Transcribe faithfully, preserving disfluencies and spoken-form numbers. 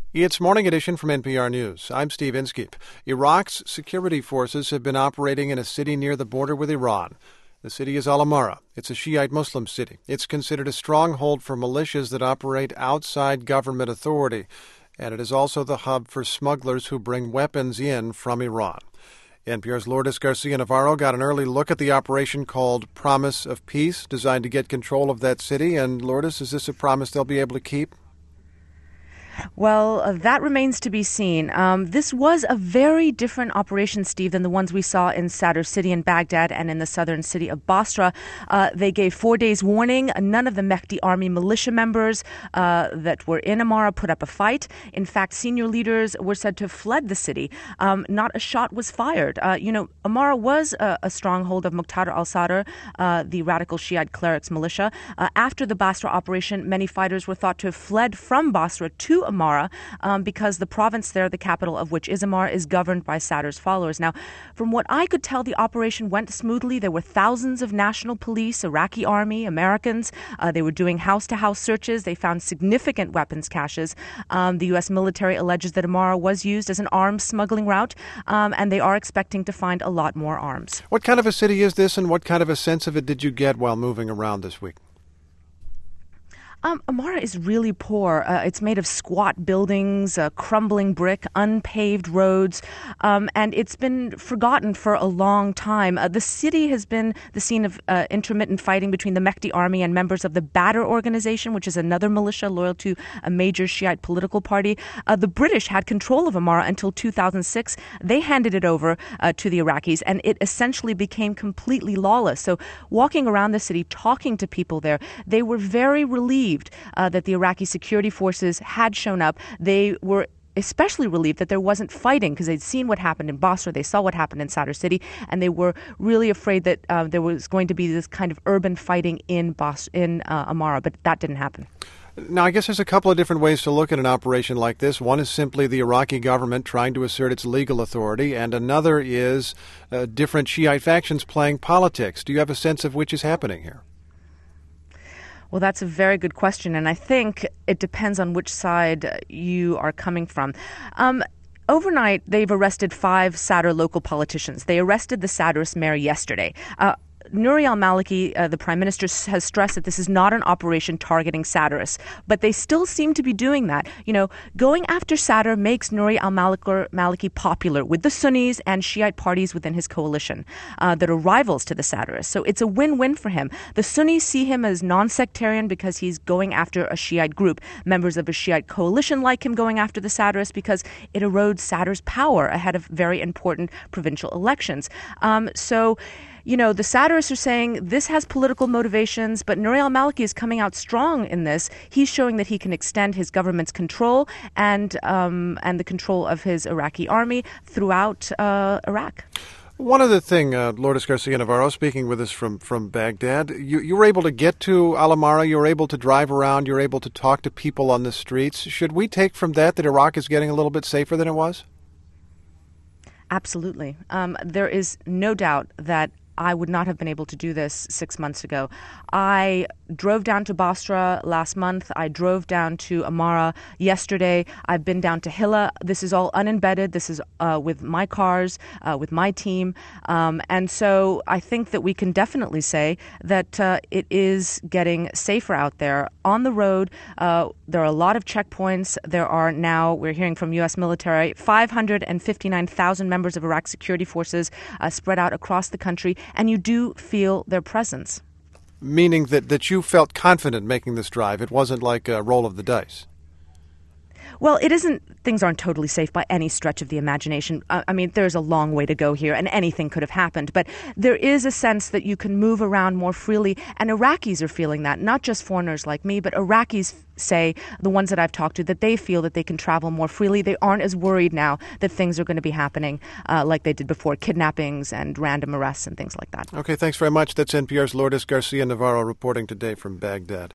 It's Morning Edition from N P R News. I'm Steve Inskeep. Iraq's security forces have been operating in a city near the border with Iran. The city is Al-Amara. It's a Shiite Muslim city. It's considered a stronghold for militias that operate outside government authority. And it is also the hub for smugglers who bring weapons in from Iran. N P R's Lourdes Garcia-Navarro got an early look at the operation called Promise of Peace, designed to get control of that city. And Lourdes, is this a promise they'll be able to keep? Well, uh, that remains to be seen. Um, this was a very different operation, Steve, than the ones we saw in Sadr City in Baghdad and in the southern city of Basra. Uh, they gave four days warning. None of the Mehdi army militia members uh, that were in Amara put up a fight. In fact, senior leaders were said to have fled the city. Um, not a shot was fired. Uh, you know, Amara was a, a stronghold of Muqtada al-Sadr, uh, the radical Shiite clerics militia. Uh, after the Basra operation, many fighters were thought to have fled from Basra to Amara um, because the province there, the capital of which is Amara, is governed by Sadr's followers. Now, from what I could tell, the operation went smoothly. There were thousands of national police, Iraqi army, Americans. Uh, they were doing house-to-house searches. They found significant weapons caches. Um, the U S military alleges that Amara was used as an arms smuggling route, um, and they are expecting to find a lot more arms. What kind of a city is this, and what kind of a sense of it did you get while moving around this week? Um, Amara is really poor. Uh, it's made of squat buildings, uh, crumbling brick, unpaved roads, um, and it's been forgotten for a long time. Uh, the city has been the scene of uh, intermittent fighting between the Mehdi army and members of the Badr organization, which is another militia loyal to a major Shiite political party. Uh, the British had control of Amara until two thousand six. They handed it over uh, to the Iraqis, and it essentially became completely lawless. So walking around the city, talking to people there, they were very relieved Uh, that the Iraqi security forces had shown up. They were especially relieved that there wasn't fighting because they'd seen what happened in Basra. They saw what happened in Sadr City, and they were really afraid that uh, there was going to be this kind of urban fighting in Bas- in uh, Amara, but that didn't happen. Now, I guess there's a couple of different ways to look at an operation like this. One is simply the Iraqi government trying to assert its legal authority, and another is uh, different Shiite factions playing politics. Do you have a sense of which is happening here? Well, that's a very good question, and I think it depends on which side you are coming from. Um, overnight, they've arrested five Sadr local politicians. They arrested the Sadrist mayor yesterday. Uh, Nouri al-Maliki, uh, the prime minister, has stressed that this is not an operation targeting Sadrists, but they still seem to be doing that. You know, going after Sadr makes Nouri al-Maliki popular with the Sunnis and Shiite parties within his coalition uh, that are rivals to the Sadrists. So it's a win-win for him. The Sunnis see him as non-sectarian because he's going after a Shiite group. Members of a Shiite coalition like him going after the Sadrists because it erodes Sadr's power ahead of very important provincial elections. Um, so... You know, the Sadrists are saying this has political motivations, but Nouri al-Maliki is coming out strong in this. He's showing that he can extend his government's control and um, and the control of his Iraqi army throughout uh, Iraq. One other thing, uh, Lourdes Garcia-Navarro, speaking with us from, from Baghdad, you, you were able to get to Al-Amara, you were able to drive around, you were able to talk to people on the streets. Should we take from that that Iraq is getting a little bit safer than it was? Absolutely. Um, there is no doubt that I would not have been able to do this six months ago. I drove down to Basra last month. I drove down to Amara yesterday. I've been down to Hilla. This is all unembedded. This is uh, with my cars, uh, with my team. Um, and so I think that we can definitely say that uh, it is getting safer out there. On the road, uh, there are a lot of checkpoints. There are now, we're hearing from U S military, five hundred fifty-nine thousand members of Iraq's security forces uh, spread out across the country. And you do feel their presence. Meaning that, that you felt confident making this drive. It wasn't like a roll of the dice. Well, it isn't, things aren't totally safe by any stretch of the imagination. I, I mean, there's a long way to go here, and anything could have happened. But there is a sense that you can move around more freely, and Iraqis are feeling that, not just foreigners like me, but Iraqis say, the ones that I've talked to, that they feel that they can travel more freely. They aren't as worried now that things are going to be happening uh, like they did before, kidnappings and random arrests and things like that. Okay, thanks very much. That's N P R's Lourdes Garcia-Navarro reporting today from Baghdad.